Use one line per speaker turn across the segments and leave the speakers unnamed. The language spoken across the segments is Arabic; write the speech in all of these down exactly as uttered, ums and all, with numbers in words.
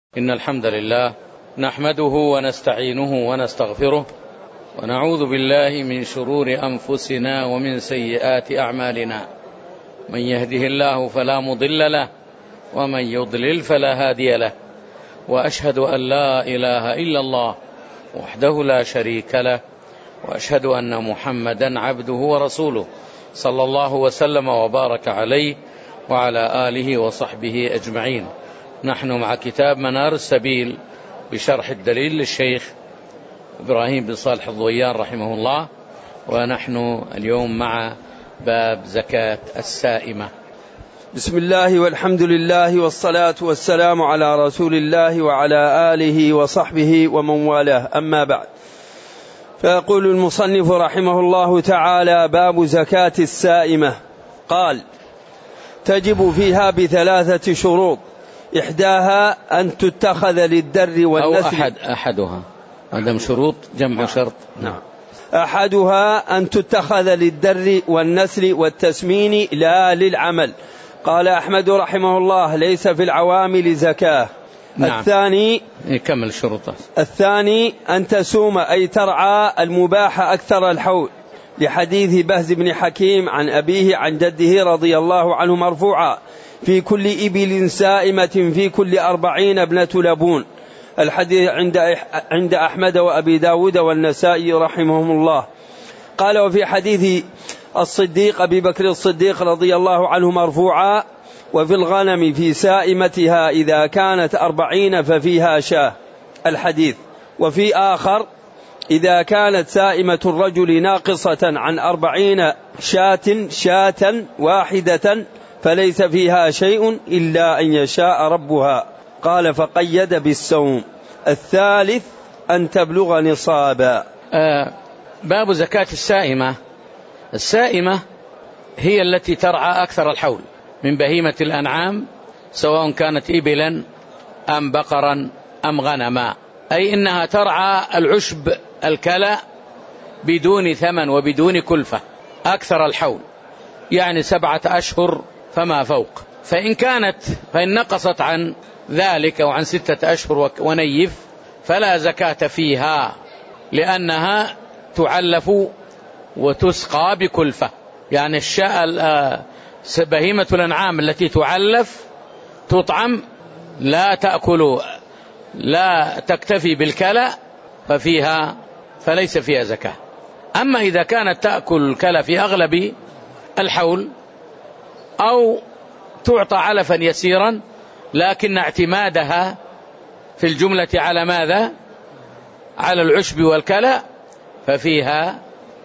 إن الحمد لله نحمده ونستعينه ونستغفره ونعوذ بالله من شرور أنفسنا ومن سيئات أعمالنا. من يهده الله فلا مضل له ومن يضلل فلا هادي له، وأشهد أن لا إله إلا الله وحده لا شريك له، وأشهد أن محمدا عبده ورسوله صلى الله وسلم وبارك عليه وعلى آله وصحبه أجمعين. نحن مع كتاب منار السبيل بشرح الدليل للشيخ إبراهيم بن صالح الضويان رحمه الله، ونحن اليوم مع باب زكاة السائمة.
بسم الله والحمد لله والصلاة والسلام على رسول الله وعلى آله وصحبه ومن والاه، أما بعد، فيقول المصنف رحمه الله تعالى: باب زكاة السائمة. قال: تجب فيها بثلاثة شروط، إحداها أن تتخذ للدر والنسل،
أو أحد أحدها عدم شروط جمع شرط.
نعم. أحدها أن تتخذ للدر والنسل والتسمين لا للعمل. قال أحمد رحمه الله: ليس في العوامل زكاة.
نعم.
الثاني
كمل شروطه.
الثاني أن تسوم أي ترعى المباح أكثر الحول، لحديث بهز بن حكيم عن أبيه عن جده رضي الله عنه مرفوعا: في كل إبل سائمة في كل أربعين ابنة لبون. الحديث عند عند أحمد وأبي داود والنسائي رحمهم الله. قال: وفي حديث الصديق أبي بكر الصديق رضي الله عنه مرفوعا: وفي الغنم في سائمتها إذا كانت أربعين ففيها شاة. الحديث. وفي آخر: إذا كانت سائمة الرجل ناقصة عن أربعين شاة شاة واحدة فليس فيها شيء إلا أن يشاء ربها. قال: فقيد بالسوم. الثالث أن تبلغ نصابا.
آه باب زكاة السائمة. السائمة هي التي ترعى أكثر الحول من بهيمة الأنعام، سواء كانت إبلا أم بقرا أم غنما، أي إنها ترعى العشب الكلى بدون ثمن وبدون كلفة أكثر الحول، يعني سبعة أشهر فما فوق. فإن كانت فإن نقصت عن ذلك وعن ستة أشهر ونيف فلا زكاة فيها، لأنها تعلف وتسقى بكلفة. يعني الشاء بهيمة الأنعام التي تعلف تطعم لا تأكل لا تكتفي بالكلى ففيها فليس فيها زكاة. أما إذا كانت تأكل الكلى في أغلب الحول أو تعطى علفا يسيرا لكن اعتمادها في الجملة على ماذا؟ على العشب والكلى، ففيها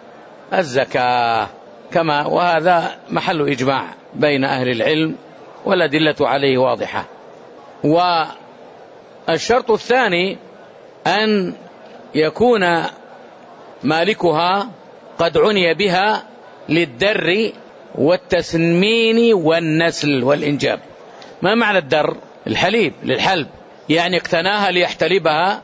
الزكاة كما، وهذا محل إجماع بين أهل العلم والأدلة عليه واضحة. والشرط الثاني أن يكون مالكها قد عني بها للدر والتسمين والنسل والإنجاب. ما معنى الدر؟ الحليب، للحلب، يعني اقتناها ليحتلبها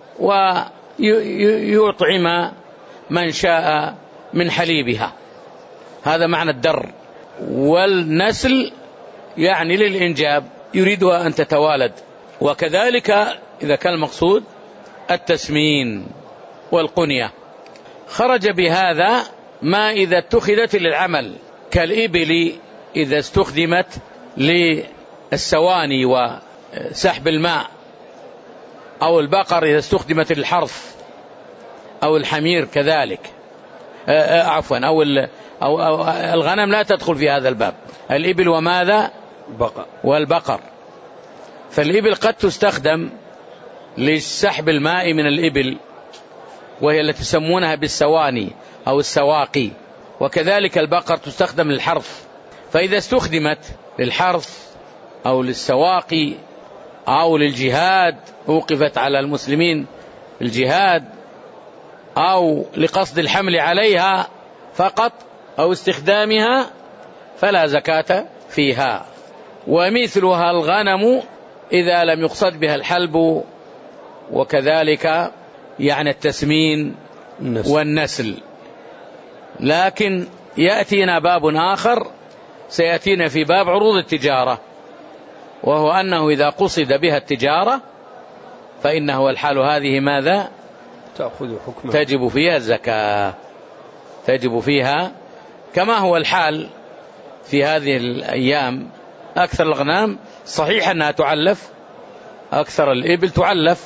ويطعم من شاء من حليبها، هذا معنى الدر. والنسل يعني للإنجاب، يريدها أن تتوالد. وكذلك إذا كان المقصود التسمين والقنية. خرج بهذا ما إذا اتخذت للعمل، كالإبل إذا استخدمت للسواني وسحب الماء، أو البقر إذا استخدمت للحرث، أو الحمير كذلك، عفوا أو, أو, أو الغنم لا تدخل في هذا الباب. الإبل وماذا؟
بقر.
والبقر. فالإبل قد تستخدم لسحب الماء من الإبل، وهي التي تسمونها بالسواني أو السواقي. وكذلك البقر تستخدم للحرث. فإذا استخدمت للحرث أو للسواقي أو للجهاد، وقفت على المسلمين الجهاد، أو لقصد الحمل عليها فقط أو استخدامها، فلا زكاة فيها. ومثلها الغنم إذا لم يقصد بها الحلب، وكذلك يعني التسمين والنسل. لكن يأتينا باب آخر سيأتينا في باب عروض التجارة، وهو أنه إذا قصد بها التجارة فإنه الحال هذه ماذا؟
تأخذ حكمها،
تجب فيها الزكاة، تجب فيها، كما هو الحال في هذه الأيام. أكثر الأغنام صحيح أنها تعلف، أكثر الإبل تعلف،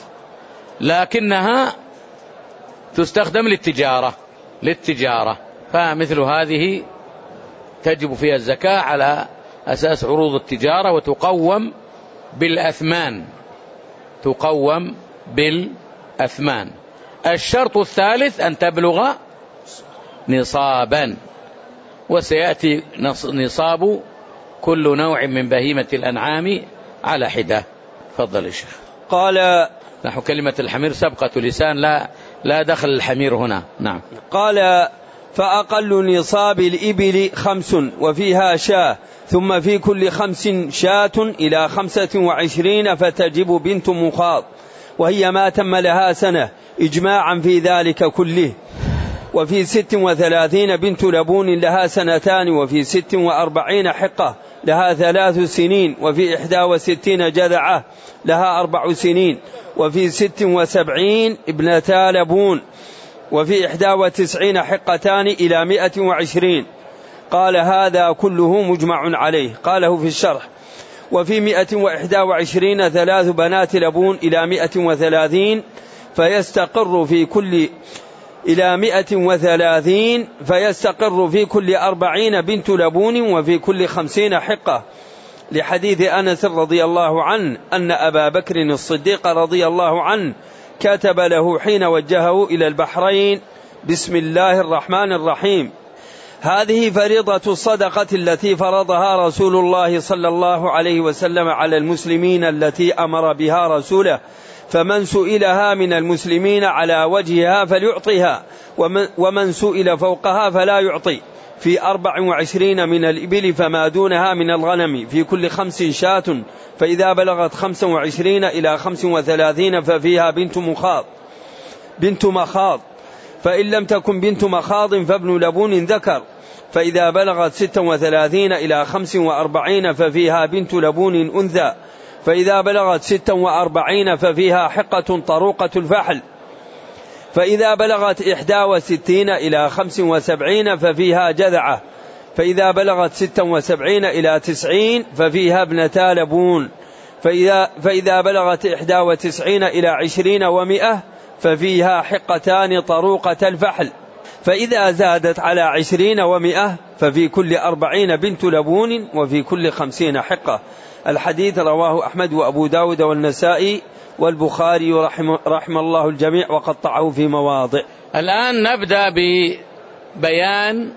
لكنها تستخدم للتجارة للتجارة فمثل هذه تجب فيها الزكاة على أساس عروض التجارة، وتقوم بالأثمان، تقوم بالأثمان. الشرط الثالث أن تبلغ نصابا، وسيأتي نصاب كل نوع من بهيمة الأنعام على حدة. تفضل يا شيخ.
قال
نحو كلمة الحمير سبقة لسان، لا لا دخل الحمير هنا. نعم.
قال فأقل نصاب الإبل خمس وفيها شاة، ثم في كل خمس شاة إلى خمسة وعشرين فتجب بنت مخاض، وهي ما تم لها سنة إجماعا في ذلك كله. وفي ست وثلاثين بنت لبون لها سنتان، وفي ست وأربعين حقة لها ثلاث سنين، وفي إحدى وستين جذعة لها أربع سنين، وفي ست وسبعين ابنتا لبون، وفي إحدى وتسعين حقتان إلى مئة وعشرين. قال هذا كله مجمع عليه. قاله في الشرح. وفي مئة وإحدى وعشرين ثلاث بنات لبون إلى مئة وثلاثين فيستقر في كل إلى مئة وثلاثين فيستقر في كل أربعين بنت لبون، وفي كل خمسين حقة، لحديث أنس رضي الله عنه أن أبا بكر الصديق رضي الله عنه كتب له حين وجهه إلى البحرين: بسم الله الرحمن الرحيم، هذه فريضة الصدقة التي فرضها رسول الله صلى الله عليه وسلم على المسلمين، التي أمر بها رسوله، فمن سئلها من المسلمين على وجهها فليعطيها، ومن, ومن سئل فوقها فلا يعطي. في أربع وعشرين من الإبل فما دونها من الغنم، في كل خمس شاة، فإذا بلغت خمس وعشرين إلى خمس وثلاثين ففيها بنت مخاض بنت مخاض فإن لم تكن بنت مخاض فابن لبون ذكر، فإذا بلغت ست وثلاثين إلى خمس وأربعين ففيها بنت لبون أنثى، فإذا بلغت ست وأربعين ففيها حقة طروقة الفحل، فإذا بلغت إحدى وستين إلى خمس وسبعين ففيها جذعة، فإذا بلغت ست وسبعين إلى تسعين ففيها ابنتا لبون، فإذا, فإذا بلغت إحدى وتسعين إلى عشرين ومئة ففيها حقتان طروقة الفحل، فإذا زادت على عشرين ومئة ففي كل أربعين بنت لبون، وفي كل خمسين حقة. الحديث رواه أحمد وأبو داود والنسائي والبخاري رحم, رحم الله الجميع، وقطعه في مواضع.
الآن نبدأ ببيان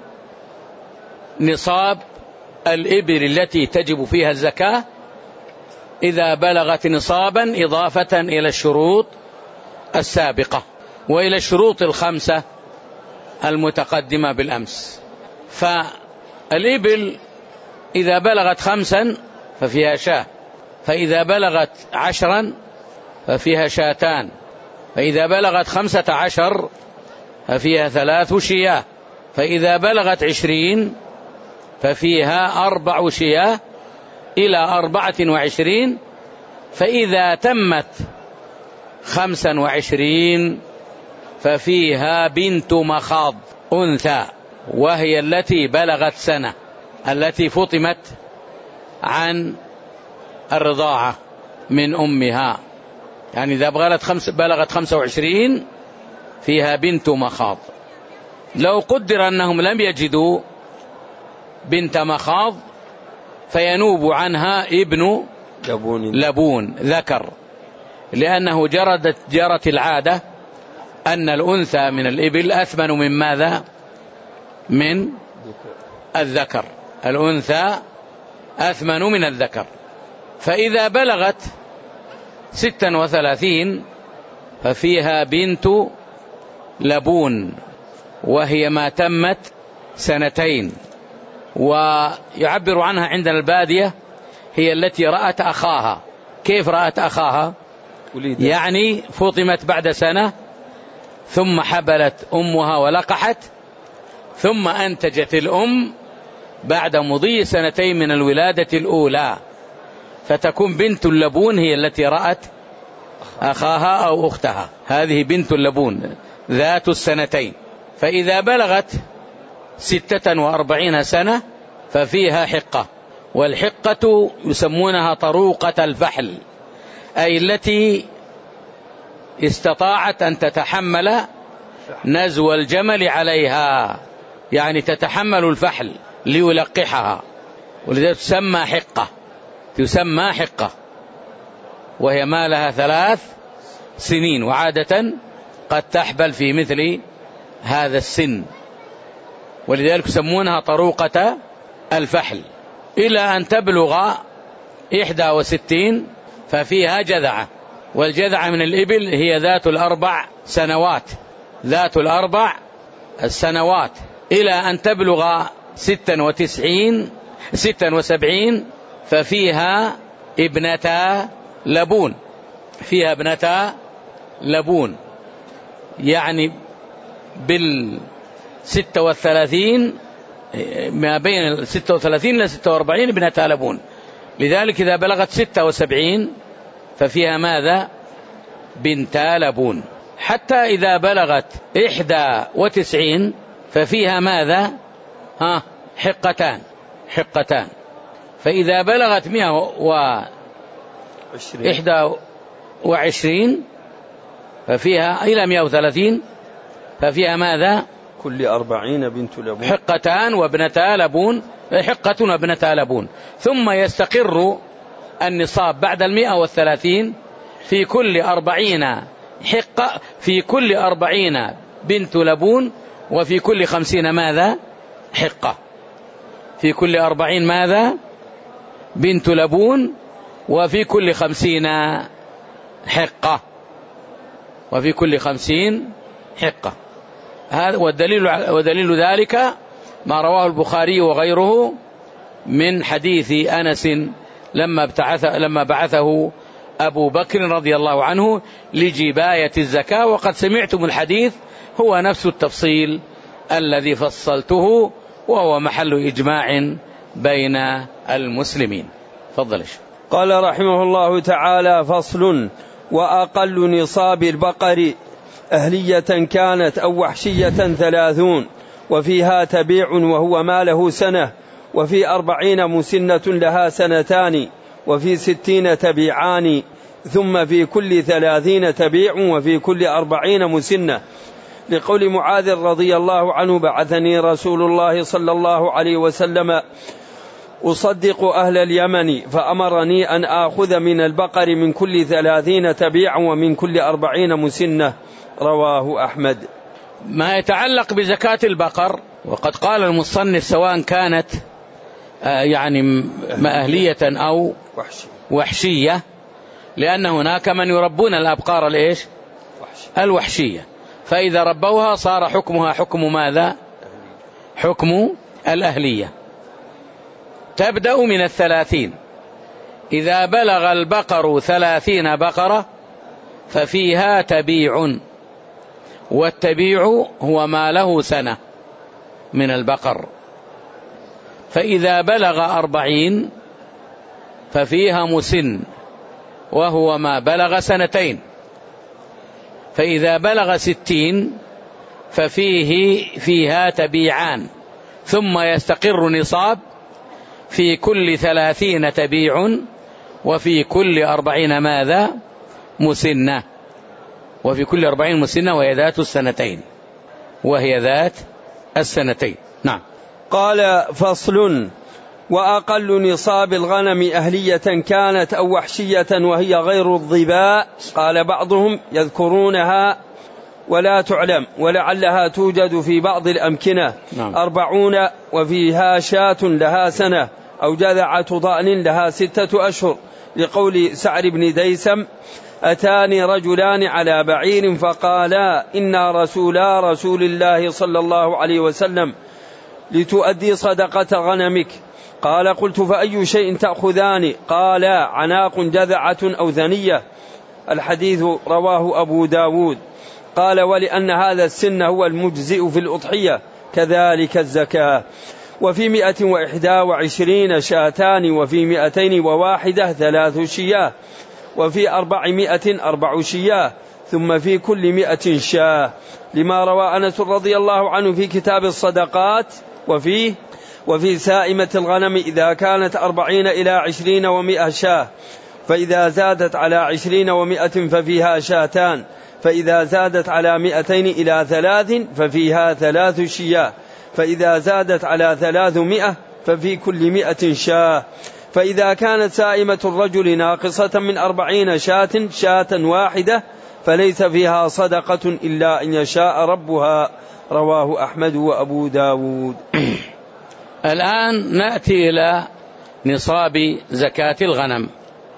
نصاب الإبل التي تجب فيها الزكاة إذا بلغت نصابا، إضافة إلى الشروط السابقة وإلى الشروط الخمسة المتقدمة بالأمس. فالإبل إذا بلغت خمسا ففيها شاة، فإذا بلغت عشرا ففيها شاتان، فإذا بلغت خمسة عشر ففيها ثلاث شياه، فإذا بلغت عشرين ففيها أربع شياه إلى أربعة وعشرين، فإذا تمت خمسا وعشرين ففيها بنت مخاض أنثى، وهي التي بلغت سنة، التي فطمت عن الرضاعة من أمها، يعني إذا بلغت خمس بلغت خمسة وعشرين فيها بنت مخاض. لو قدر أنهم لم يجدوا بنت مخاض فينوب عنها ابن
لبون,
لبون ذكر، لأنه جرت, جرت العادة أن الأنثى من الإبل أثمن من ماذا؟ من الذكر، الأنثى أثمن من الذكر. فإذا بلغت ستا وثلاثين ففيها بنت لبون، وهي ما تمت سنتين، ويعبر عنها عندنا البادية هي التي رأت أخاها. كيف رأت أخاها؟ يعني فطمت بعد سنة، ثم حبلت أمها ولقحت، ثم أنتجت الأم بعد مضي سنتين من الولادة الأولى، فتكون بنت اللبون هي التي رأت أخاها أو أختها، هذه بنت اللبون ذات السنتين. فإذا بلغت ستة وأربعين سنة ففيها حقة، والحقة يسمونها طروقة الفحل، أي التي استطاعت أن تتحمل نزو الجمل عليها، يعني تتحمل الفحل ليلقحها، ولذلك تسمى حقة، تسمى حقة، وهي ما لها ثلاث سنين، وعادة قد تحبل في مثل هذا السن، ولذلك يسمونها طروقة الفحل، إلى أن تبلغ إحدى وستين ففيها جذعة، والجذعة من الإبل هي ذات الأربع سنوات، ذات الأربع السنوات، إلى أن تبلغ ستا وتسعين ستا وسبعين ففيها ابنتا لبون، فيها ابنتا لبون، يعني بالستة والثلاثين، ما بين الستة وثلاثين إلى ستة وأربعين ابنتا لبون. لذلك إذا بلغت ستة وسبعين ففيها ماذا؟ بنتا لبون. حتى إذا بلغت إحدى وتسعين ففيها ماذا؟ ها حقتان، حقتان. فإذا بلغت مئة وإحدى وعشرين ففيها إلى مئة وثلاثين ففيها ماذا؟
كل أربعين بنت لبون،
حقتان وابنتا لبون، حقة وابنتا لبون. ثم يستقر النصاب بعد المئة والثلاثين في كل أربعين حقة، في كل أربعين بنت لبون، وفي كل خمسين ماذا؟ حقة. في كل أربعين ماذا؟ بنت لبون، وفي كل خمسين حقة، وفي كل خمسين حقة. هذا والدليل، ودليل ذلك ما رواه البخاري وغيره من حديث أنس لما بعث لما بعثه أبو بكر رضي الله عنه لجباية الزكاة، وقد سمعتم الحديث، هو نفس التفصيل الذي فصلته، وهو محل إجماع بين المسلمين. فضل.
قال رحمه الله تعالى: فصل: وأقل نصاب البقر أهلية كانت أو وحشية ثلاثون، وفيها تبيع وهو ما له سنة، وفي أربعين مسنة لها سنتان، وفي ستين تبيعان، ثم في كل ثلاثين تبيع، وفي كل أربعين مسنة، لقول معاذ رضي الله عنه: بعثني رسول الله صلى الله عليه وسلم أصدق أهل اليمن، فأمرني أن آخذ من البقر من كل ثلاثين تبيع ومن كل أربعين مسنة. رواه أحمد.
ما يتعلق بزكاة البقر، وقد قال المصنف سواء كانت يعني أهلية أو وحشية، لأن هناك من يربون الأبقار الإيش؟ الوحشية، فإذا ربوها صار حكمها حكم ماذا؟ حكم الأهلية. تبدأ من الثلاثين، إذا بلغ البقر ثلاثين بقرة ففيها تبيع، والتبيع هو ما له سنة من البقر. فإذا بلغ أربعين ففيها مسن، وهو ما بلغ سنتين. فإذا بلغ ستين ففيه فيها تبيعان، ثم يستقر نصاب في كل ثلاثين تبيع، وفي كل أربعين ماذا؟ مسنة، وفي كل أربعين مسنة، وهي ذات السنتين، وهي ذات السنتين. نعم.
قال: فصل: وأقل نصاب الغنم أهلية كانت أو وحشية وهي غير الظباء، قال بعضهم يذكرونها ولا تعلم، ولعلها توجد في بعض الأمكنة. نعم. أربعون، وفيها شاة لها سنة، أو جذعة ضأن لها ستة أشهر، لقول سعر بن ديسم: أتاني رجلان على بعير فقالا: إنا رسولا رسول الله صلى الله عليه وسلم لتؤدي صدقة غنمك. قال: قلت: فأي شيء تأخذان؟ قالا: عناق جذعة أو ثنية. الحديث رواه أبو داود. قال: ولأن هذا السن هو المجزئ في الأضحية كذلك الزكاة. وفي مئة وإحدى وعشرين شاتان، وفي مئتين وواحدة ثلاث شياه، وفي أربعمائة أربع شياه، ثم في كل مئة شاه، لما روى أنس رضي الله عنه في كتاب الصدقات وفيه وفي سائمة الغنم إذا كانت أربعين إلى عشرين ومئة شاه، فإذا زادت على عشرين ومئة ففيها شاتان، فإذا زادت على مئتين إلى ثلاث ففيها ثلاث شياه، فإذا زادت على ثلاثمائة ففي كل مئة شاه، فإذا كانت سائمة الرجل ناقصة من أربعين شاة شاة واحدة فليس فيها صدقة إلا أن يشاء ربها. رواه أحمد وأبو داود.
الآن نأتي إلى نصاب زكاة الغنم،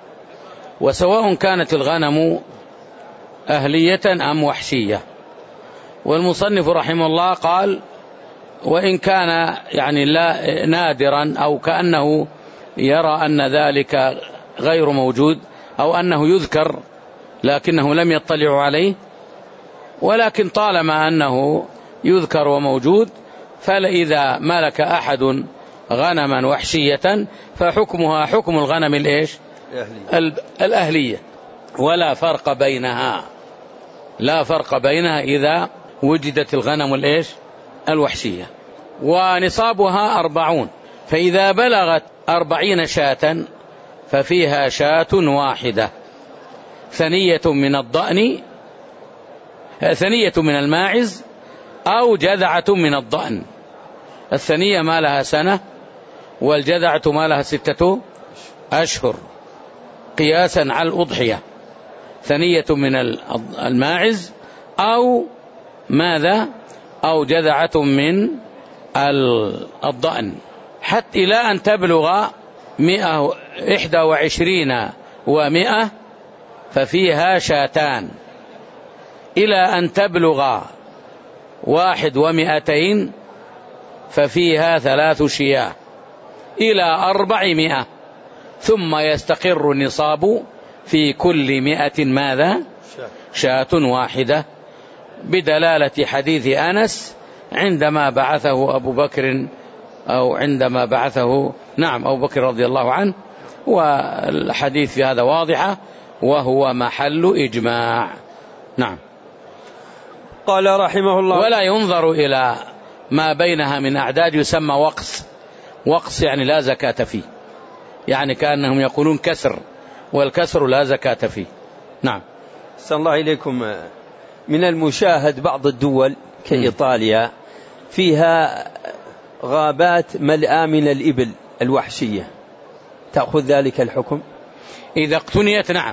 وسواء كانت الغنم أهلية أم وحشية. والمصنف رحمه الله قال وإن كان يعني لا نادرا أو كأنه يرى أن ذلك غير موجود أو أنه يذكر لكنه لم يطلع عليه، ولكن طالما أنه يذكر وموجود فإذا ملك أحد غنما وحشية فحكمها حكم الغنم الإيش؟ الأهلية، ولا فرق بينها لا فرق بينها إذا وجدت الغنم الإيش؟ الوحشية. ونصابها أربعون، فإذا بلغت أربعين شاة ففيها شاة واحدة، ثنية من الضأن ثنية من الماعز أو جذعة من الضأن. الثنية ما لها سنة، والجذعة ما لها ستة أشهر قياسا على الأضحية. ثنية من الماعز أو ماذا أو جذعة من الضأن، حتى إلى أن تبلغ مئة إحدى وعشرين ومئة ففيها شاتان، إلى أن تبلغ واحد ومئتين ففيها ثلاث شياه، إلى أربعمائة ثم يستقر النصاب في كل مئة ماذا؟ شاة واحدة، بدلالة حديث أنس عندما بعثه أبو بكر أو عندما بعثه نعم أبو بكر رضي الله عنه، والحديث في هذا واضحة وهو محل إجماع. نعم.
قال رحمه الله
ولا ينظر إلى ما بينها من أعداد، يسمى وقص. وقص يعني لا زكاة فيه، يعني كأنهم يقولون كسر، والكسر لا زكاة فيه. نعم.
صلى الله إليكم. من المشاهد بعض الدول كإيطاليا فيها غابات ملآ من الإبل الوحشية، تأخذ ذلك الحكم؟
إذا اقتنيت نعم،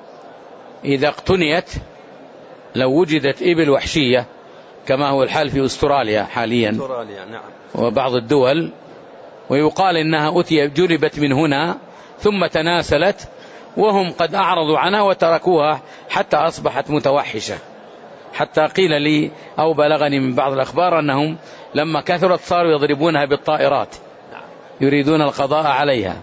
إذا اقتنيت لو وجدت إبل وحشية كما هو الحال في أستراليا حاليا
أستراليا نعم
وبعض الدول، ويقال إنها أتي جلبت من هنا ثم تناسلت وهم قد أعرضوا عنها وتركوها حتى أصبحت متوحشة، حتى قيل لي أو بلغني من بعض الأخبار أنهم لما كثرت صاروا يضربونها بالطائرات يريدون القضاء عليها.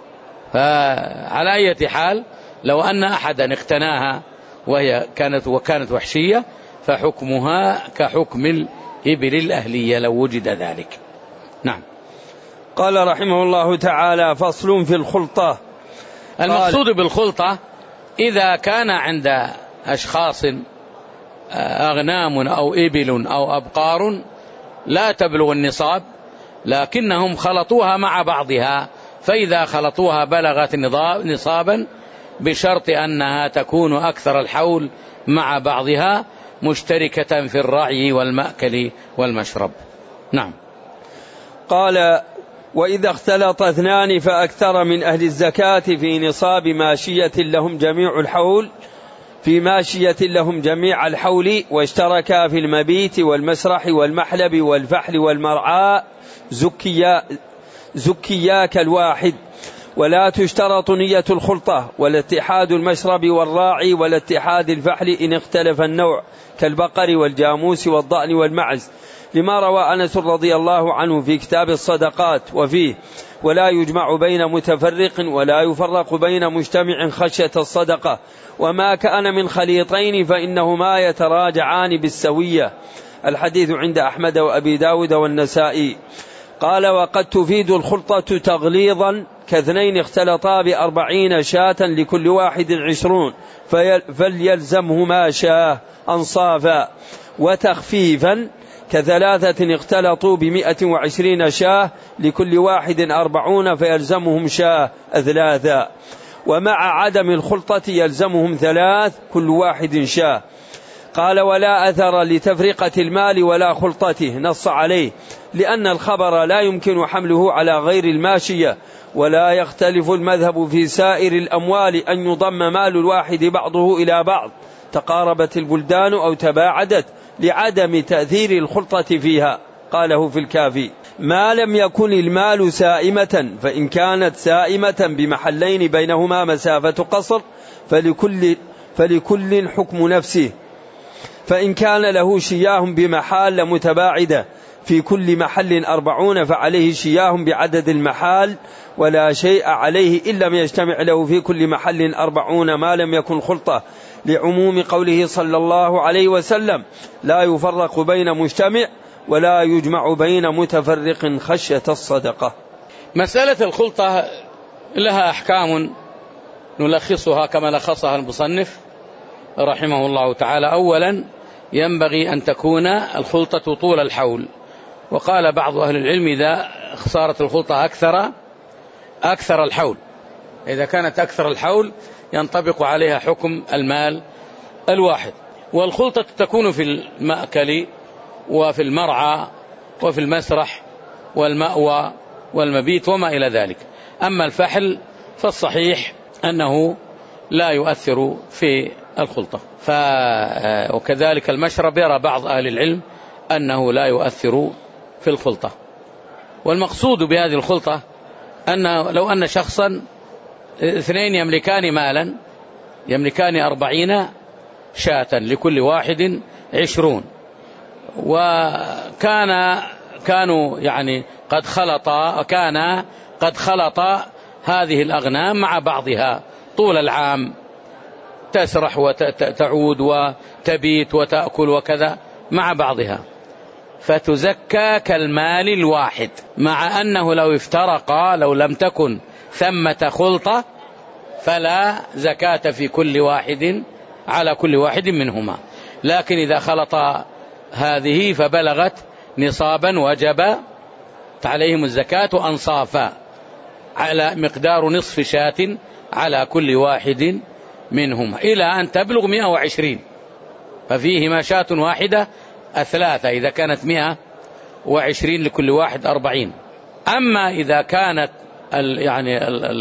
فعلى أي حال لو أن أحدا اقتناها وهي كانت وكانت وحشية فحكمها كحكم الإبل الأهلية لو وجد ذلك. نعم.
قال رحمه الله تعالى فصل في الخلطة.
المقصود بالخلطة إذا كان عند أشخاص أغنام أو إبل أو أبقار لا تبلغ النصاب لكنهم خلطوها مع بعضها، فإذا خلطوها بلغت نصابا بشرط أنها تكون أكثر الحول مع بعضها مشتركة في الرعي والمأكل والمشرب. نعم.
قال وإذا اختلط اثنان فأكثر من أهل الزكاة في نصاب ماشية لهم جميع الحول في ماشية لهم جميع الحول واشتركا في المبيت والمسرح والمحلب والفحل والمرعاء زكيا زكيا كالواحد، ولا تشترط نية الخلطة ولا اتحاد المشرب والراعي ولا اتحاد الفحل إن اختلف النوع كالبقر والجاموس والضأن والمعز، لما روى أنس رضي الله عنه في كتاب الصدقات وفيه ولا يجمع بين متفرق ولا يفرق بين مجتمع خشية الصدقة، وما كان من خليطين فإنهما يتراجعان بالسوية. الحديث عند أحمد وأبي داود والنسائي. قال وقد تفيد الخلطة تغليظا كاثنين اختلطا بأربعين شاة لكل واحد عشرون فليلزمهما شاه أنصافا، وتخفيفا كثلاثة اختلطوا بمئة وعشرين شاه لكل واحد أربعون فيلزمهم شاه أثلاثا، ومع عدم الخلطة يلزمهم ثلاث كل واحد شاه. قال ولا أثر لتفرقة المال ولا خلطته، نص عليه لأن الخبر لا يمكن حمله على غير الماشية، ولا يختلف المذهب في سائر الأموال أن يضم مال الواحد بعضه إلى بعض تقاربت البلدان أو تباعدت لعدم تأثير الخلطة فيها. قاله في الكافي ما لم يكن المال سائمة، فإن كانت سائمة بمحلين بينهما مسافة قصر فلكل, فلكل حكم نفسه، فإن كان له شياه بمحال متباعدة في كل محل أربعون فعليه شياه بعدد المحال ولا شيء عليه إلا ما يجتمع له في كل محل أربعون ما لم يكن خلطة، لعموم قوله صلى الله عليه وسلم لا يفرق بين مجتمع ولا يجمع بين متفرق خشية الصدقة.
مسألة الخلطة لها أحكام نلخصها كما لخصها المصنف رحمه الله تعالى. أولا ينبغي أن تكون الخلطة طول الحول، وقال بعض أهل العلم إذا صارت الخلطة أكثر أكثر الحول، إذا كانت أكثر الحول ينطبق عليها حكم المال الواحد. والخلطة تكون في المأكل وفي المرعى وفي المسرح والمأوى والمبيت وما إلى ذلك. أما الفحل فالصحيح أنه لا يؤثر في الخلطة، ف... وكذلك المشرب يرى بعض أهل العلم أنه لا يؤثر في الخلطة. والمقصود بهذه الخلطة أن لو أن شخصا اثنين يملكان مالا يملكان أربعين شاة لكل واحد عشرون، وكان كانوا يعني قد خلطا كان قد خلط هذه الأغنام مع بعضها طول العام، تسرح وتعود وتبيت وتأكل وكذا مع بعضها، فتزكى كالمال الواحد، مع أنه لو افترقا لو لم تكن ثمة خلطة فلا زكاة في كل واحد على كل واحد منهما. لكن إذا خلط هذه فبلغت نصابا وجب عليهم الزكاة أنصافا على مقدار نصف شاة على كل واحد منهما إلى أن تبلغ مئة وعشرين، ففيهما شاة واحدة الثلاثة إذا كانت مئة وعشرين لكل واحد أربعين. أما إذا كانت يعني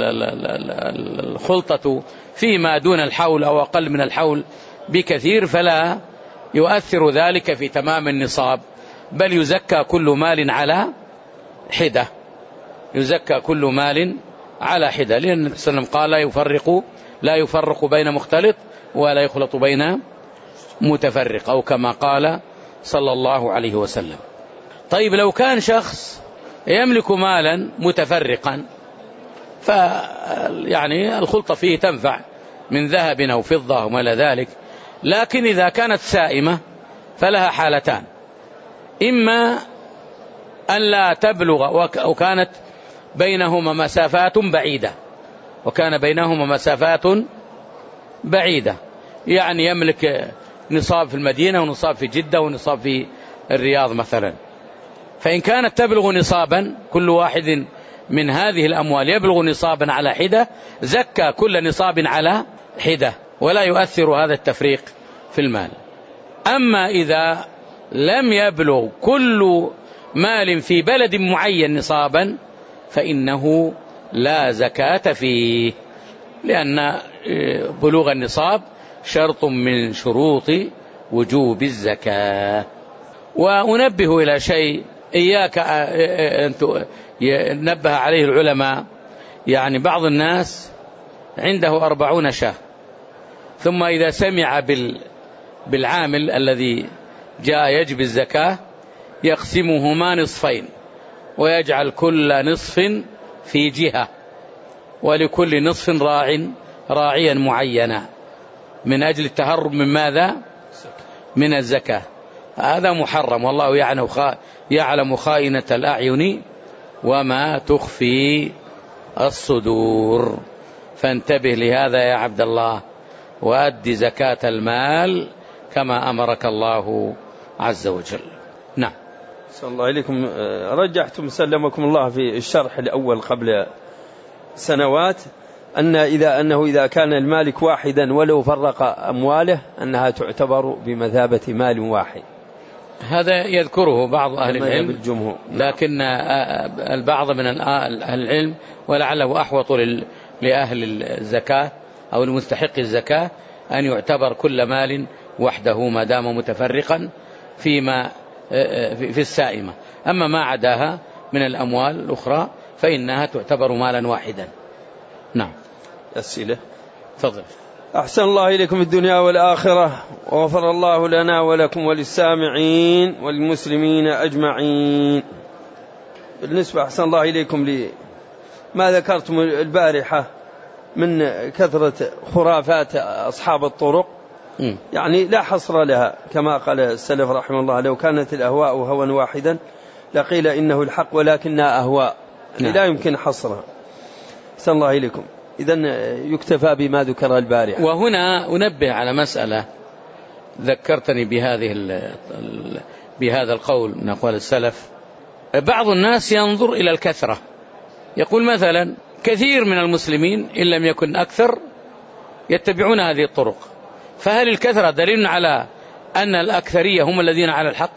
الخلطة فيما دون الحول أو أقل من الحول بكثير فلا يؤثر ذلك في تمام النصاب، بل يزكى كل مال على حدة، يزكى كل مال على حدة، لأن النبي صلى الله عليه وسلم قال لا يفرق لا يفرق بين مختلط ولا يخلط بين متفرق، أو كما قال صلى الله عليه وسلم. طيب لو كان شخص يملك مالا متفرقا ف يعني الخلطة فيه تنفع من ذهب أو فضة وما إلى ذلك، لكن إذا كانت سائمة فلها حالتان: إما أن لا تبلغ وكانت بينهما مسافات بعيدة وكان بينهما مسافات بعيدة، يعني يملك نصاب في المدينة ونصاب في جدة ونصاب في الرياض مثلا، فإن كانت تبلغ نصابا كل واحد من هذه الأموال يبلغ نصابا على حدة زكى كل نصاب على حدة ولا يؤثر هذا التفريق في المال. أما إذا لم يبلغ كل مال في بلد معين نصابا فإنه لا زكاة فيه، لأن بلوغ النصاب شرط من شروط وجوب الزكاة. وأنبه إلى شيء إياك أن نبه عليه العلماء، يعني بعض الناس عنده أربعون شاة، ثم إذا سمع بالعامل الذي جاء يجب الزكاة يقسمهما نصفين ويجعل كل نصف في جهة ولكل نصف راع راعيا معينا من أجل التهرب من ماذا؟ من الزكاة. هذا محرم، والله يعلم خائنة الأعين وما تخفي الصدور. فانتبه لهذا يا عبد الله، وأد زكاة المال كما أمرك الله عز وجل. نعم.
صلى الله عليكم. رجحتم سلمكم الله في الشرح الأول قبل سنوات أن إذا أنه إذا كان المالك واحدا ولو فرق أمواله أنها تعتبر بمثابة مال واحد.
هذا يذكره بعض أهل العلم
بالجمهور،
لكن البعض من أهل العلم ولعله أحوط لأهل الزكاة أو المستحق الزكاة أن يعتبر كل مال وحده ما دام متفرقا فيما في السائمة. أما ما عداها من الأموال الأخرى فإنها تعتبر مالا واحدا. نعم.
أسئلة.
تفضل.
أحسن الله إليكم في الدنيا والآخرة، وغفر الله لنا ولكم وللسامعين والمسلمين أجمعين. بالنسبة أحسن الله إليكم لي ما ذكرتم البارحة من كثرة خرافات أصحاب الطرق، م. يعني لا حصر لها، كما قال السلف رحمه الله: لو كانت الأهواء هوى واحدا لقيل إنه الحق ولكنها أهواء، يعني لا يمكن حصرها. أحسن الله إليكم. إذن يكتفى بما ذكر البارحة.
وهنا أنبه على مسألة ذكرتني بهذه بهذا القول من أقوال السلف. بعض الناس ينظر إلى الكثرة، يقول مثلا كثير من المسلمين إن لم يكن أكثر يتبعون هذه الطرق، فهل الكثرة دليل على أن الأكثرية هم الذين على الحق؟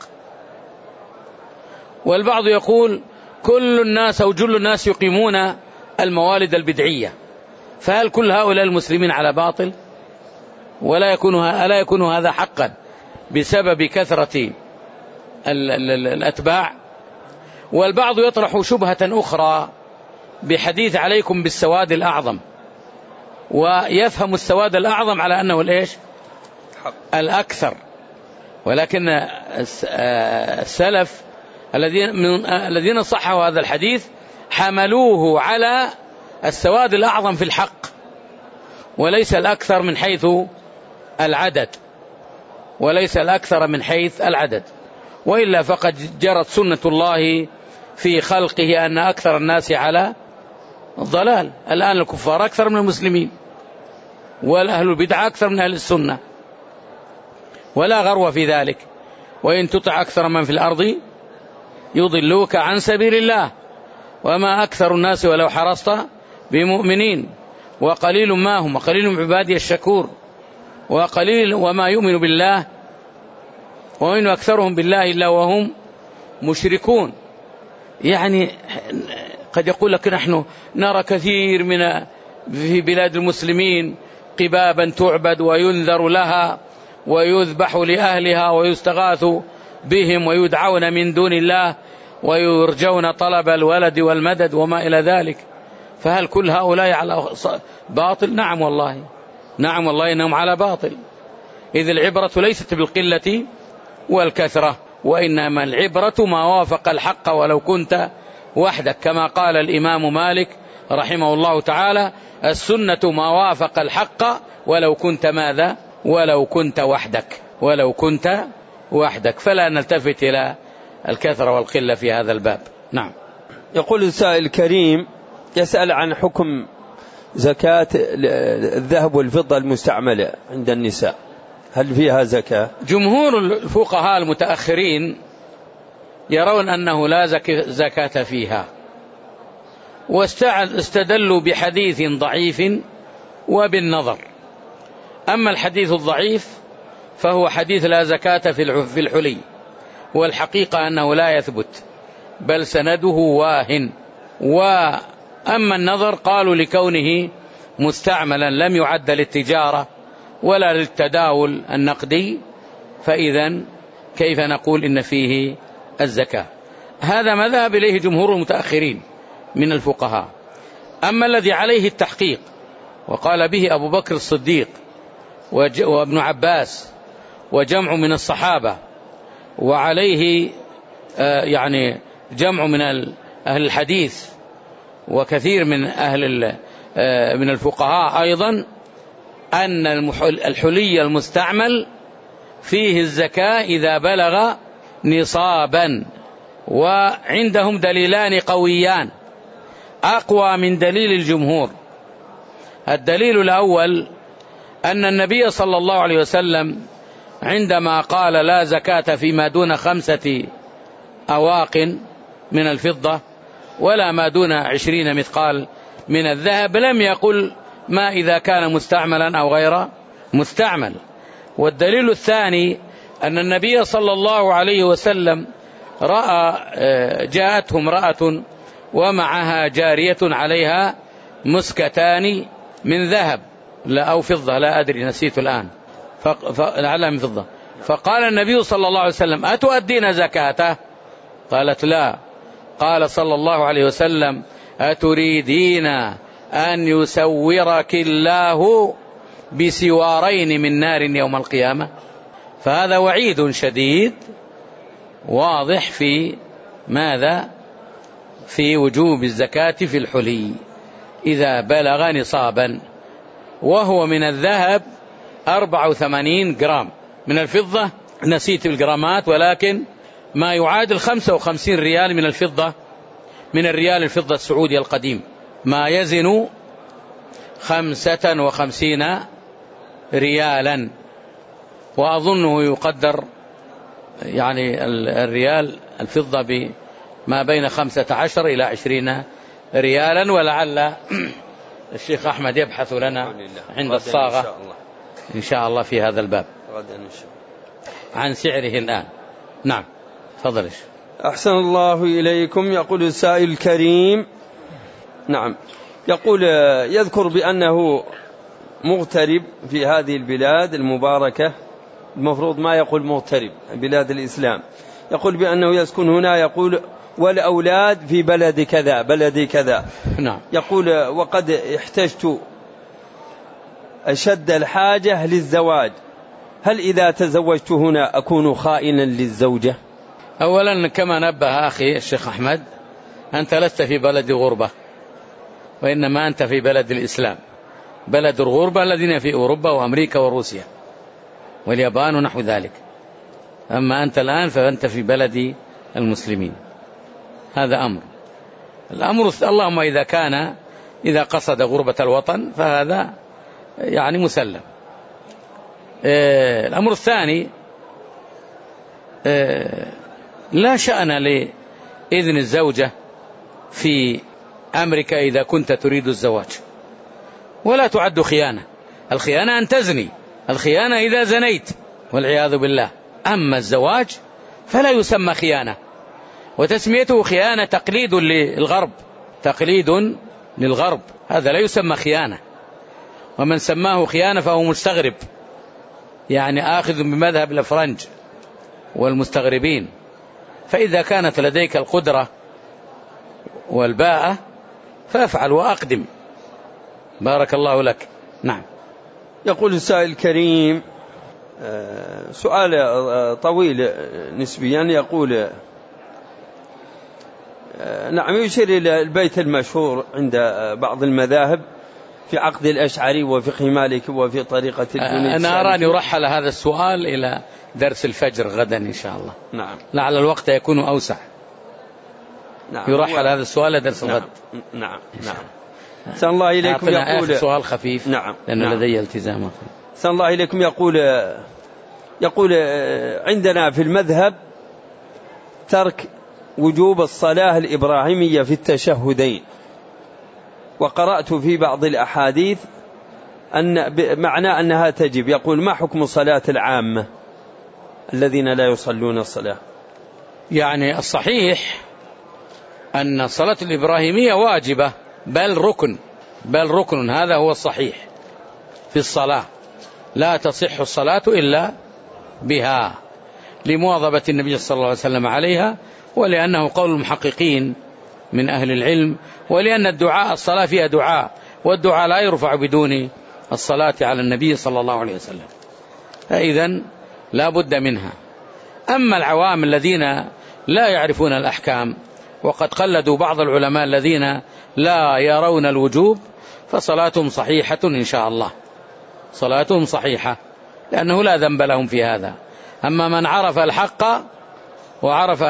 والبعض يقول كل الناس أو جل الناس يقيمون الموالد البدعية، فهل كل هؤلاء المسلمين على باطل؟ ولا يكون ألا يكون هذا حقا بسبب كثرة الأتباع؟ والبعض يطرح شبهة أخرى بحديث عليكم بالسواد الأعظم، ويفهم السواد الأعظم على أنه الإيش؟ الأكثر. ولكن السلف الذين الذين صحوا هذا الحديث حملوه على السواد الأعظم في الحق، وليس الأكثر من حيث العدد، وليس الأكثر من حيث العدد. وإلا فقد جرت سنة الله في خلقه أن أكثر الناس على الضلال. الآن الكفار أكثر من المسلمين، والأهل البدع أكثر من أهل السنة، ولا غرو في ذلك. وإن تطع أكثر من في الأرض يضلوك عن سبيل الله وما أكثر الناس ولو حرصت بمؤمنين وقليل ما هم وقليل من عبادي الشكور وقليل وما يؤمن بالله وإن أكثرهم بالله إلا وهم مشركون. يعني قد يقول لك نحن نرى كثير من في بلاد المسلمين قبابا تعبد وينذر لها ويذبح لأهلها ويستغاث بهم ويدعون من دون الله ويرجون طلب الولد والمدد وما إلى ذلك، فهل كل هؤلاء على باطل؟ نعم والله، نعم والله إنهم على باطل. إذ العبرة ليست بالقلة والكثرة، وإنما العبرة ما وافق الحق ولو كنت وحدك، كما قال الإمام مالك رحمه الله تعالى: السنة ما وافق الحق ولو كنت ماذا؟ ولو كنت وحدك، ولو كنت وحدك. فلا نلتفت إلى الكثرة والقلة في هذا الباب. نعم.
يقول السائل الكريم يسأل عن حكم زكاة الذهب والفضة المستعملة عند النساء، هل فيها زكاة؟
جمهور الفقهاء المتأخرين يرون أنه لا زكاة فيها، واستدلوا بحديث ضعيف وبالنظر. أما الحديث الضعيف فهو حديث لا زكاة في الحلي، والحقيقة أنه لا يثبت بل سنده واهن. وأما النظر قالوا لكونه مستعملا لم يعد للتجارة ولا للتداول النقدي، فإذا كيف نقول إن فيه الزكاة؟ هذا مذهب إليه جمهور المتأخرين من الفقهاء. أما الذي عليه التحقيق وقال به أبو بكر الصديق وابن عباس وجمع من الصحابة، وعليه يعني جمع من أهل الحديث وكثير من أهل من الفقهاء أيضا، أن الحلي المستعمل فيه الزكاة إذا بلغ نصابا، وعندهم دليلان قويان أقوى من دليل الجمهور. الدليل الأول أن النبي صلى الله عليه وسلم عندما قال لا زكاة فيما دون خمسة أواق من الفضة ولا ما دون عشرين مثقال من الذهب لم يقل ما إذا كان مستعملا أو غير مستعمل. والدليل الثاني أن النبي صلى الله عليه وسلم رأى جاءته امرأة ومعها جارية عليها مسكتان من ذهب لا أو فضة لا أدري نسيت الآن لعلها من فضة. فقال النبي صلى الله عليه وسلم أتؤدين زكاته؟ قالت لا. قال صلى الله عليه وسلم أتريدين أن يسورك الله بسوارين من نار يوم القيامة؟ فهذا وعيد شديد واضح في ماذا؟ في وجوب الزكاة في الحلي إذا بلغ نصابا، وهو من الذهب أربعة وثمانين جرام، من الفضة نسيت الجرامات ولكن ما يعادل خمسة وخمسين ريال من الفضة، من الريال الفضة السعودي القديم ما يزن خمسة وخمسين ريالا، وأظنه يقدر يعني الريال الفضة بما بين خمسة عشر إلى عشرين ريالا. ولعل الشيخ أحمد يبحث لنا عند الصاغة إن شاء الله في هذا الباب عن سعره الآن. نعم تفضل.
أحسن الله إليكم. يقول السائل الكريم نعم يقول يذكر بأنه مغترب في هذه البلاد المباركة، المفروض ما يقول مغترب بلاد الإسلام، يقول بأنه يسكن هنا، يقول والأولاد في بلد كذا بلد كذا.
نعم.
يقول وقد احتجت أشد الحاجة للزواج، هل إذا تزوجت هنا أكون خائنا للزوجة؟
أولا كما نبه أخي الشيخ أحمد، أنت لست في بلد غربة، وإنما أنت في بلد الإسلام. بلد الغربة الذين في أوروبا وأمريكا وروسيا واليابان ونحو ذلك، أما أنت الآن فأنت في بلد المسلمين. هذا أمر. الأمر اللهم إذا كان إذا قصد غربة الوطن فهذا يعني مسلم. الأمر الثاني لا شأن لإذن الزوجة في أمريكا إذا كنت تريد الزواج، ولا تعد خيانة. الخيانة أن تزني، الخيانة إذا زنيت والعياذ بالله. أما الزواج فلا يسمى خيانة، وتسميته خيانة تقليد للغرب، تقليد للغرب، هذا لا يسمى خيانة. ومن سماه خيانة فهو مستغرب، يعني آخذ بمذهب الأفرنج والمستغربين. فإذا كانت لديك القدرة والباءة فافعل وأقدم، بارك الله لك. نعم.
يقول السائل الكريم سؤال طويل نسبيا، يقول نعم يشير إلى البيت المشهور عند بعض المذاهب في عقد الأشعري وفقه مالك وفي طريقة الجنيد.
أنا أراني يرحل هذا السؤال إلى درس الفجر غدا إن شاء الله.
نعم.
لعل الوقت يكون أوسع.
نعم.
يرحل هذا السؤال لدرس الغد.
نعم. نعم. سأل الله إليكم يقول
سؤال خفيف.
نعم.
لأن نعم. لدي التزامات.
سأل الله إليكم يقول يقول عندنا في المذهب ترك وجوب الصلاة الإبراهيمية في التشهدين، وقرأت في بعض الأحاديث أن معنى أنها تجب. يقول ما حكم صلاة العامة الذين لا يصلون الصلاة؟
يعني الصحيح أن الصلاة الإبراهيمية واجبة، بل ركن، بل ركن، هذا هو الصحيح في الصلاة، لا تصح الصلاة إلا بها، لمواظبة النبي صلى الله عليه وسلم عليها، ولأنه قول المحققين من أهل العلم، ولأن الدعاء الصلاة فيها دعاء، والدعاء لا يرفع بدون الصلاة على النبي صلى الله عليه وسلم، فإذن لا بد منها. أما العوام الذين لا يعرفون الأحكام، وقد قلدوا بعض العلماء الذين لا يرون الوجوب، فصلاتهم صحيحة إن شاء الله، صلاتهم صحيحة، لأنه لا ذنب لهم في هذا. أما من عرف الحق وعرف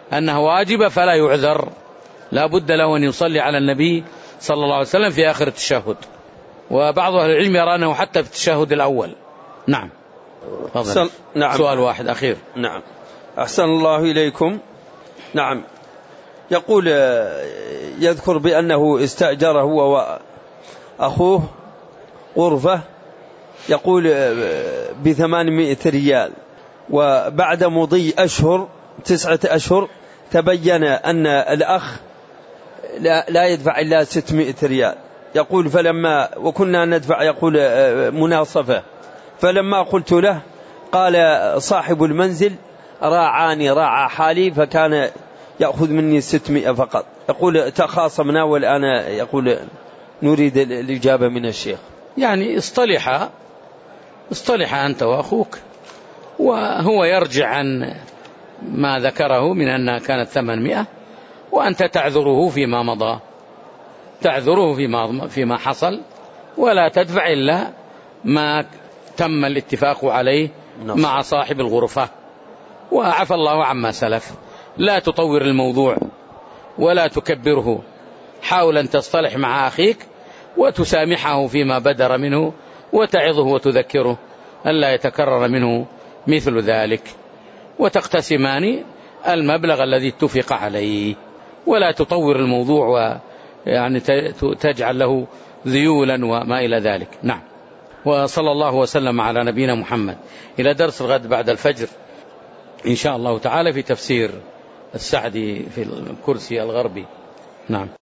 أنها واجبة فلا يعذر، لا بد له أن يصلي على النبي صلى الله عليه وسلم في آخر التشهد. وبعض أهل العلم يرى أنه حتى في التشهد الأول. نعم.
أحسن. نعم.
سؤال واحد أخير.
نعم. أحسن الله إليكم. نعم. يقول يذكر بأنه استأجر هو وأخوه غرفة، يقول بثمانمائة ريال، وبعد مضي أشهر تسعة أشهر تبين أن الأخ لا, لا يدفع إلا ستمائة ريال. يقول فلما وكنا ندفع يقول مناصفة، فلما قلت له قال صاحب المنزل راعاني راعى حالي فكان يأخذ مني ستمائة فقط. يقول تخاصمنا والآن يقول نريد الإجابة من الشيخ.
يعني اصطلح اصطلح أنت وأخوك، وهو يرجع عن ما ذكره من أنها كانت ثمانمائة، وأنت تعذره فيما مضى، تعذره فيما, فيما حصل، ولا تدفع إلا ما تم الاتفاق عليه مع صاحب الغرفة، وعفى الله عما سلف. لا تطور الموضوع ولا تكبره، حاول أن تصطلح مع أخيك وتسامحه فيما بدر منه، وتعظه وتذكره ألا يتكرر منه مثل ذلك، وتقتسمان المبلغ الذي اتفق عليه، ولا تطور الموضوع ويعني تجعل له ذيولا وما إلى ذلك. نعم. وصلى الله وسلم على نبينا محمد. إلى درس الغد بعد الفجر إن شاء الله تعالى في تفسير السعدي في الكرسي الغربي. نعم.